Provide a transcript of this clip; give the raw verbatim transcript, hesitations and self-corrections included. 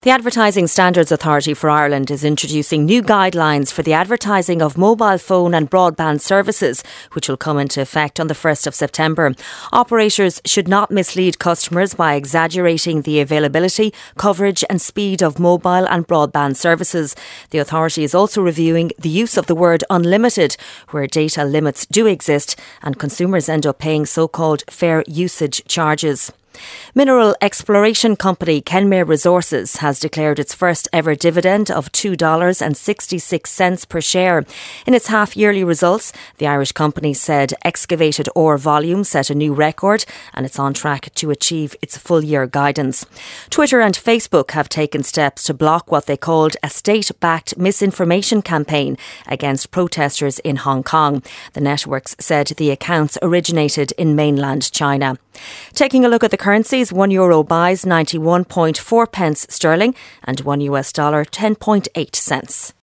The Advertising Standards Authority for Ireland is introducing new guidelines for the advertising of mobile phone and broadband services, which will come into effect on the first of September. Operators should not mislead customers by exaggerating the availability, coverage and speed of mobile and broadband services. The authority is also reviewing the use of the word unlimited, where data limits do exist and consumers end up paying so-called fair usage charges. Mineral exploration company Kenmare Resources has declared its first ever dividend of two dollars and sixty-six cents per share. In its half-yearly results, the Irish company said excavated ore volume set a new record and it's on track to achieve its full-year guidance. Twitter and Facebook have taken steps to block what they called a state-backed misinformation campaign against protesters in Hong Kong. The networks said the accounts originated in mainland China. Taking a look at the currencies, one euro buys ninety-one point four pence sterling and one U S dollar ten point eight cents.